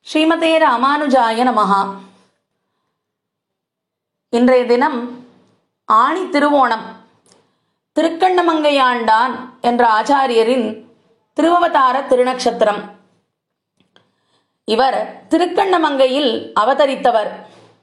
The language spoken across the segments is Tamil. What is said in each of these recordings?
ஸ்ரீமதே ராமானுஜாய நமஹா. இன்றைய தினம் ஆணி திருவோணம். திருக்கண்ணமங்கையாண்டான் என்ற ஆச்சாரியரின் திருவவதார திருநக்ஷத்திரம். இவர் திருக்கண்ணமங்கையில் அவதரித்தவர்.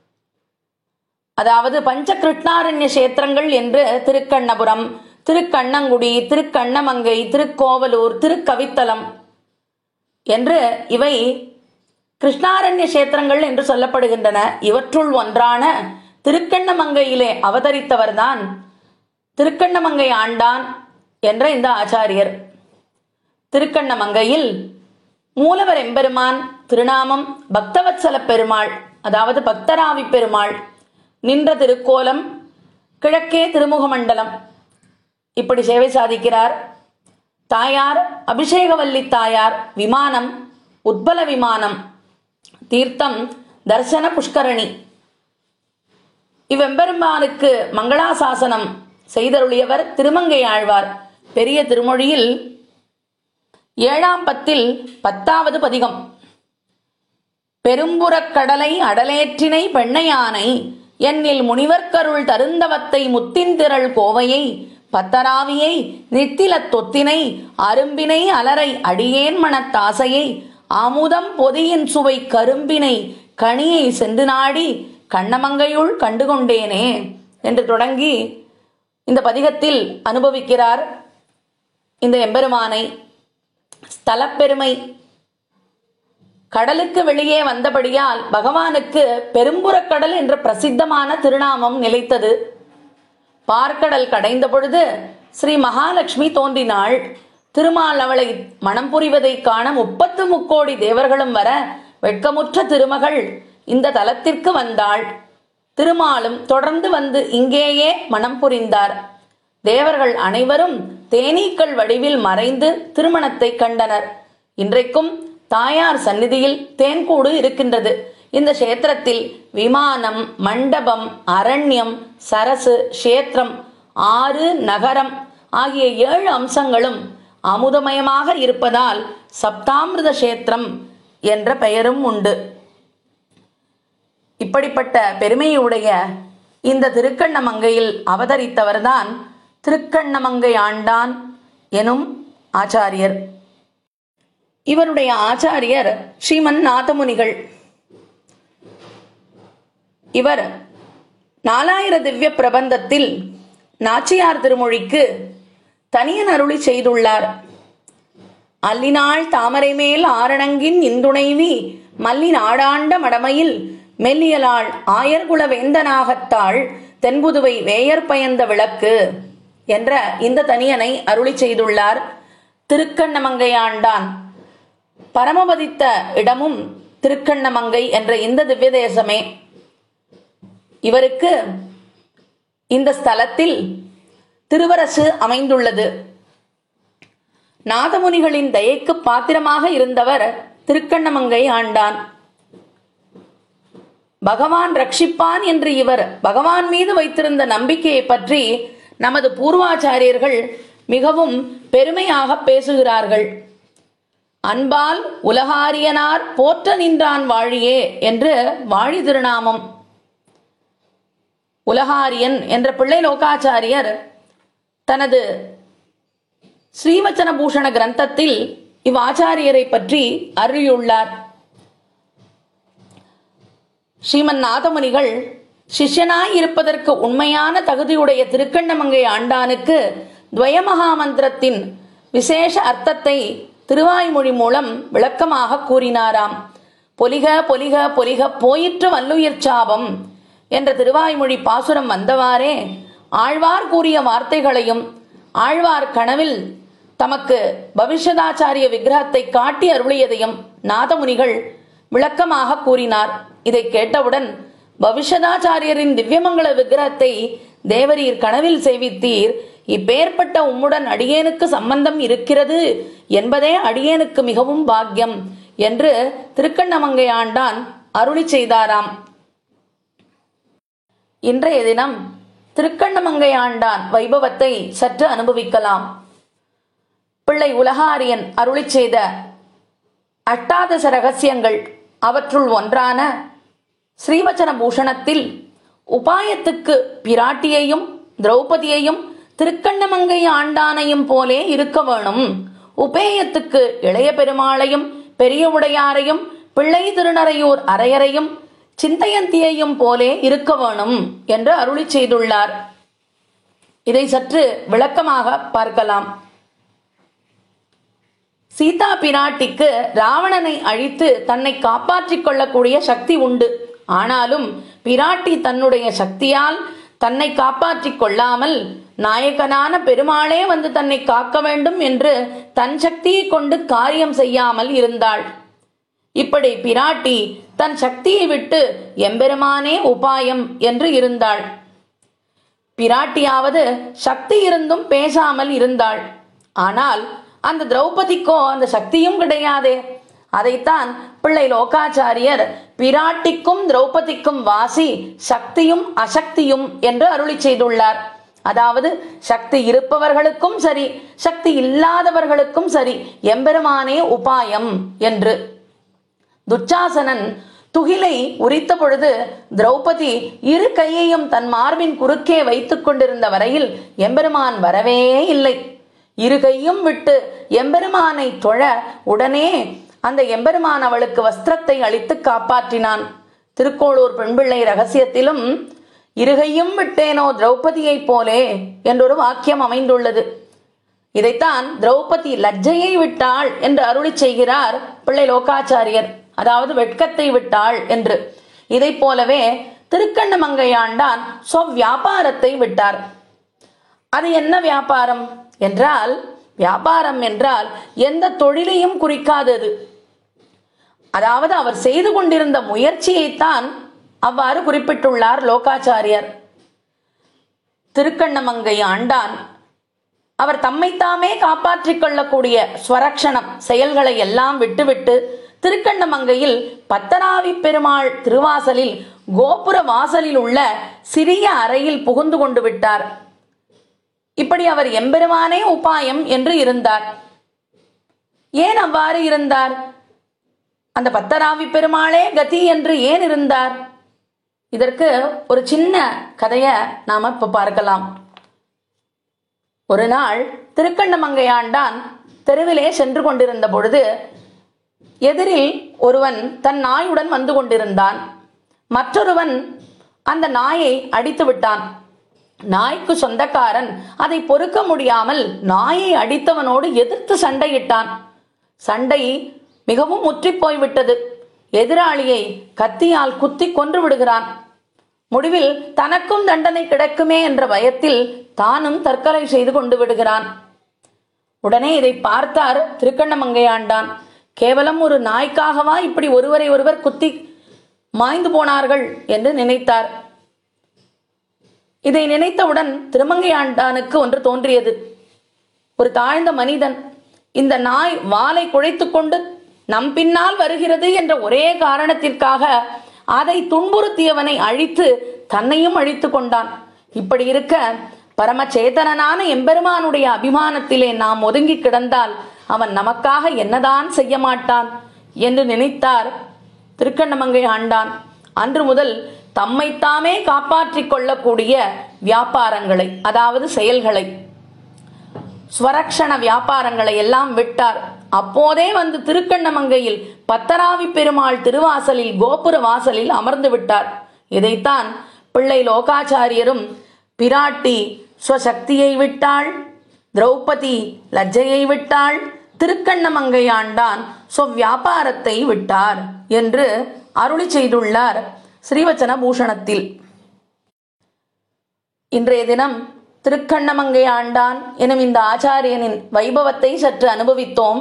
அதாவது பஞ்சகிருஷ்ணாரண்ய கஷேத்திரங்கள் என்று திருக்கண்ணபுரம், திருக்கண்ணங்குடி, திருக்கண்ணமங்கை, திருக்கோவலூர், திருக்கவித்தலம் என்று இவை கிருஷ்ணாரண்ய கஷேத்திரங்கள் என்று சொல்லப்படுகின்றன. இவற்றுள் ஒன்றான திருக்கண்ணமங்கையிலே அவதரித்தவர்தான் திருக்கண்ணமங்கை ஆண்டான் என்ற இந்த ஆச்சாரியர். திருக்கண்ணமங்கையில் மூலவர் எம்பெருமான் திருநாமம் பக்தவத்சல பெருமாள், அதாவது பக்தராவி பெருமாள். நின்ற திருக்கோலம், கிழக்கே திருமுகமண்டலம். இப்படி சேவை சாதிக்கிறார். தாயார் அபிஷேகவல்லி தாயார். விமானம் உத்பல விமானம். தீர்த்தம் தர்சன புஷ்கரணி. இவ்வெம்பெருமானுக்கு மங்களாசாசனம் செய்தருளியவர் திருமங்கை ஆழ்வார். பெரிய திருமொழியில் 7ஆம் பத்தில் 10வது பதிகம். பெரும்புறக் கடலை அடலேற்றினை பெண்ணையானை என்னில் முனிவர்க்கருள் தருந்தவத்தை முத்தின்திரள் கோவையை பத்தராவியை நித்திலத் தொத்தினை அரும்பினை அலரை அடியேன் மனத்தாசையை ஆமுதம் பொதியின் சுவை கரும்பினை கனியை சென்று நாடி கண்ணமங்கையுள் கண்டுகொண்டேனே என்று தொடங்கி இந்த பதிகத்தில் அனுபவிக்கிறார் இந்த எம்பெருமானை. ஸ்தலப்பெருமை. கடலுக்கு வெளியே வந்தபடியால் பகவானுக்கு பெரும்புறக்கடல் என்ற பிரசித்தமான திருநாமம் நிலைத்தது. பார்க்கடல் கடைந்த பொழுது ஸ்ரீ மகாலட்சுமி தோன்றினாள். திருமால் அவளை மணம் புரிவதை காண 33 தேவர்களும் வர வெட்கமுற்ற திருமகள் இந்த தலத்திற்கு வந்தாள். திருமாலும் தொடர்ந்து வந்து இங்கேயே மணம் புரிந்தார். தேவர்கள் அனைவரும் தேனீக்கள் வடிவில் மறைந்து திருமணத்தை கண்டனர். இன்றைக்கும் தாயார் சந்நிதியில் தேன்கூடு இருக்கின்றது. இந்த கஷேத்திரத்தில் விமானம், மண்டபம், அரண்யம், சரசு, கஷேத்திரம், ஆறு, நகரம் ஆகிய 7 அம்சங்களும் அமுதமயமாக இருப்பதால் சப்தாமிருத கஷேத்திரம் என்ற பெயரும் உண்டு. இப்படிப்பட்ட பெருமையுடைய இந்த திருக்கண்ணமங்கையில் அவதரித்தவர்தான் திருக்கண்ணமங்கை ஆண்டான் எனும் ஆச்சாரியர். இவருடைய ஆச்சாரியர் ஸ்ரீமன் நாதமுனிகள். இவர் 4000 திவ்ய பிரபந்தத்தில் நாச்சியார் திருமொழிக்கு தனியன் அருளி செய்துள்ளார். அல்லினாள் தாமரை மேல் ஆரணங்கின் இந்துணைவி மல்லி நாடாண்ட மடமையில் மெல்லியலாள் ஆயர்குல வேந்தனாகத்தாள் தென்புதுவை வேயர் பயந்த விளக்கு என்ற இந்த தனியனை அருளி செய்துள்ளார். திருக்கண்ணமங்கையாண்டான் பரமபதித்த இடமும் திருக்கண்ணமங்கை என்ற இந்த திவ்ய தேசமே. இவருக்கு இந்த ஸ்தலத்தில் திருவரசு அமைந்துள்ளது. நாதமுனிகளின் தயைக்கு பாத்திரமாக இருந்தவர் திருக்கண்ணமங்கை ஆண்டான். பகவான் ரட்சிப்பான் என்று இவர் பகவான் மீது வைத்திருந்த நம்பிக்கையை பற்றி நமது பூர்வாச்சாரியர்கள் மிகவும் பெருமையாக பேசுகிறார்கள். அன்பால் உலகாரியனார் போற்ற நின்றான் வாழியே என்று வாழி திருநாமம். உலகாரியன் என்ற பிள்ளை லோகாச்சாரியர் தனது ஸ்ரீவச்சன பூஷண கிரந்தத்தில் இவ்வாச்சாரியரை பற்றி அருளியுள்ளார். ஸ்ரீமன் நாதமுனிகள் சிஷ்யனாய் இருப்பதற்கு உண்மையான தகுதியுடைய திருக்கண்ணமங்கை ஆண்டானுக்கு துவயமகாமந்திரத்தின் விசேஷ அர்த்தத்தை திருவாய்மொழி மூலம் விளக்கமாக கூறினாராம். பொலிக பொலிக பொலிக போயிற்று வல்லுயிர் சாபம் என்ற திருவாய்மொழி பாசுரம் வந்தவாறே ஆழ்வார் கூறிய வார்த்தைகளையும் ஆழ்வார் கனவில் தமக்கு பவிஷ்யதாச்சாரிய விக்கிரகத்தை காட்டி அருளியதையும் நாதமுனிகள் விளக்கமாக கூறினார். இதை கேட்டவுடன் பவிஷ்யதாச்சாரியரின் திவ்யமங்கள விக்கிரகத்தை தேவரீர் கனவில் சேவித்தீர், இப்பேற்பட்ட உம்முடன் அடியேனுக்கு சம்பந்தம் இருக்கிறது என்பதே அடியேனுக்கு மிகவும் பாக்கியம் என்று திருக்கண்ணமங்கை ஆண்டான் அருளி செய்தாராம். இன்றைய தினம் திருக்கண்ணமங்கை ஆண்டான் வைபவத்தை சற்று அனுபவிக்கலாம். பிள்ளை உலகாரியன் அருளி செய்த அஷ்டாதச ரகசியங்கள் அவற்றுள் ஒன்றான ஸ்ரீவச்சன பூஷணத்தில் உபாயத்துக்கு பிராட்டியையும் திரௌபதியையும் திருக்கண்ணமங்கை ஆண்டானையும் போலே இருக்க வேணும், உபேயத்துக்கு இளைய பெருமாளையும் பெரிய உடையாரையும் பிள்ளை திருநறையூர் அரையரையும் சிந்தையந்தியையும் போலே இருக்க வேணும் என்று அருளி செய்துள்ளார். இதை சற்று விளக்கமாக பார்க்கலாம். சீதா பிராட்டிக்கு ராவணனை அழித்து தன்னை காப்பாற்றிக் கொள்ளக்கூடிய சக்தி உண்டு. ஆனாலும் பிராட்டி தன்னுடைய சக்தியால் தன்னை காப்பாற்றிக் கொள்ளாமல் நாயகனான பெருமாளே வந்து தன்னை காக்க வேண்டும் என்று தன் சக்தியை கொண்டு காரியம் செய்யாமல் இருந்தாள். இப்படி பிராட்டி தன் சக்தியை விட்டு எம்பெருமானே உபாயம் என்று இருந்தாள். பிராட்டியாவது சக்தி இருந்தும் பேசாமல் இருந்தாள். ஆனால் அந்த திரௌபதிக்கோ அந்த சக்தியும் கிடையாதே. அதைத்தான் பிள்ளை லோகாச்சாரியர் பிராட்டிக்கும் திரௌபதிக்கும் வாசி சக்தியும் அசக்தியும் என்று அருளி செய்துள்ளார். அதாவது சக்தி இருப்பவர்களுக்கும் சரி சக்தி இல்லாதவர்களுக்கும் சரி எம்பெருமானே உபாயம் என்று. துச்சாசனன் துகிலை உரித்த பொழுது திரௌபதி இரு கையையும் தன் மார்பின் குறுக்கே வைத்துக் கொண்டிருந்த வரையில் எம்பெருமான் வரவே இல்லை. இரு கையும் விட்டு எம்பெருமானை தொழ உடனே அந்த எம்பெருமான் அவளுக்கு வஸ்திரத்தை அளித்து காப்பாற்றினான். திருக்கோளூர் பெண்பிள்ளை ரகசியத்திலும் இருகையும் விட்டேனோ திரௌபதியை போலே என்றொரு வாக்கியம் அமைந்துள்ளது. இதைத்தான் திரௌபதி லஜ்ஜையை விட்டாள் என்று அருளி செய்கிறார் பிள்ளை லோகாச்சாரியர். அதாவது வெட்கத்தை விட்டாள் என்று. இதை போலவே திருக்கண்ணமங்கையாண்டான் வியாபாரத்தை விட்டார். அது என்ன வியாபாரம் என்றால், வியாபாரம் என்றால் எந்த தொழிலையும் குறிக்காதது. அதாவது அவர் செய்து கொண்டிருந்த முயற்சியைத்தான் அவ்வாறு குறிப்பிட்டுள்ளார் லோகாச்சாரியர். திருக்கண்ணமங்கை ஆண்டான் அவர் தம்மைத்தாமே காப்பாற்றிக் கொள்ளக்கூடிய ஸ்வரக்ஷணம் செயல்களை எல்லாம் விட்டுவிட்டு திருக்கண்ணமங்கையில் பத்தராவி பெருமாள் திருவாசலில் கோபுர வாசலில் உள்ள சிறிய அறையில் புகுந்து கொண்டு விட்டார். இப்படி அவர் எம்பெருமானே உபாயம் என்று இருந்தார். ஏன் அவ்வாறு இருந்தார்? அந்த பத்தராவி பெருமாளே கதி என்று ஏன் இருந்தார்? இதற்கு ஒரு சின்ன கதையை நாம இப்ப பார்க்கலாம். ஒரு நாள் திருக்கண்ணமங்கையாண்டான் தெருவிலே சென்று கொண்டிருந்த பொழுது எதிரில் ஒருவன் தன் நாயுடன் வந்து கொண்டிருந்தான். மற்றொருவன் அந்த நாயை அடித்து விட்டான். நாய்க்கு சொந்தக்காரன் அதை பொறுக்க முடியாமல் நாயை அடித்தவனோடு எதிர்த்து சண்டையிட்டான். சண்டை மிகவும் முற்றி போய்விட்டது. எதிராளியை கத்தியால் குத்தி கொன்று விடுகிறான். முடிவில் தனக்கும் தண்டனை கிடைக்குமே என்ற பயத்தில் தானும் தற்கொலை செய்து கொண்டு விடுகிறான். உடனே இதை பார்த்தார் திருக்கண்ணமங்கையாண்டான். கேவலம் ஒரு நாய்க்காகவா இப்படி ஒருவரை ஒருவர் குத்தி மாய்ந்து போனார்கள் என்று நினைத்தார். இதை நினைத்தவுடன் திருமங்கையாண்டானுக்கு ஒன்று தோன்றியது. ஒரு தாழ்ந்த மனிதன் இந்த நாய் வாலை குழைத்துக் கொண்டு நம் பின்னால் வருகிறது என்ற ஒரே காரணத்திற்காக அதை துன்புறுத்தியவனை அழித்து தன்னையும் அழித்து கொண்டான். இப்படி இருக்க பரமச்சேதனான எம்பெருமானுடைய அபிமானத்திலே நாம் ஒதுங்கி கிடந்தால் அவன் நமக்காக என்னதான் செய்ய மாட்டான் என்று நினைத்தார் திருக்கண்ணமங்கை ஆண்டான். அன்று முதல் தம்மைத்தாமே காப்பாற்றிக் கொள்ளக்கூடிய வியாபாரங்களை, அதாவது செயல்களை, ஸ்வரக்ஷண வியாபாரங்களை எல்லாம் விட்டார். அப்போதே வந்து திருக்கண்ணமங்கையில் பத்தராவி பெருமாள் திருவாசலில் கோபுர வாசலில் அமர்ந்து விட்டார். இதைத்தான் பிள்ளை லோகாச்சாரியரும் பிராட்டி ஸ்வசக்தியை விட்டாள், திரௌபதி லஜ்ஜையை விட்டாள், திருக்கண்ணமங்கையாண்டான் வியாபாரத்தை விட்டார் என்று அருளி செய்துள்ளார் ஸ்ரீவச்சன பூஷணத்தில். இன்றைய தினம் திருக்கண்ணமங்கையாண்டான் எனும் இந்த ஆச்சாரியனின் வைபவத்தை சற்று அனுபவித்தோம்.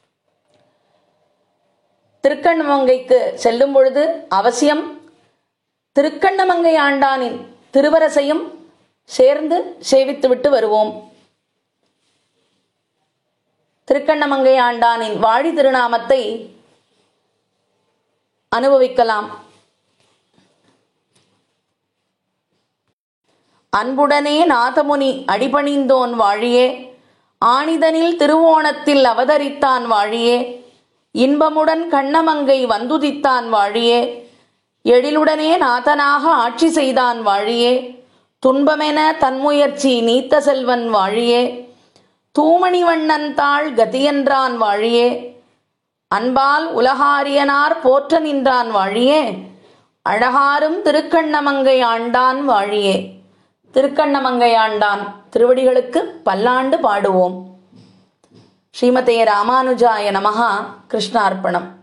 திருக்கண்ணமங்கைக்கு செல்லும் பொழுது அவசியம் திருக்கண்ணமங்கையாண்டானின் திருவரசையும் சேர்ந்து சேவித்துவிட்டு வருவோம். திருக்கண்ணமங்கையாண்டானின் வாழி திருநாமத்தை அனுபவிக்கலாம். அன்புடனே நாதமுனி அடிபணிந்தோன் வாழியே, ஆணிதனில் திருவோணத்தில் அவதரித்தான் வாழியே, இன்பமுடன் கண்ணமங்கை வந்துதித்தான் வாழியே, எழிலுடனே நாதனாக ஆட்சி செய்தான் வாழியே, துன்பமென தன்முயற்சி நீத்த செல்வன் வாழியே, தூமணிவண்ணன் தாள் கதியென்றான் வாழியே, அன்பால் உலகாரியனார் போற்ற நின்றான் வாழியே, அழகாரும் திருக்கண்ணமங்கை ஆண்டான் வாழியே. திருக்கண்ணமங்கை ஆண்டான் திருவடிகளுக்கு பல்லாண்டு பாடுவோம். ஸ்ரீமதே ராமானுஜாய நமஹ. கிருஷ்ணார்ப்பணம்.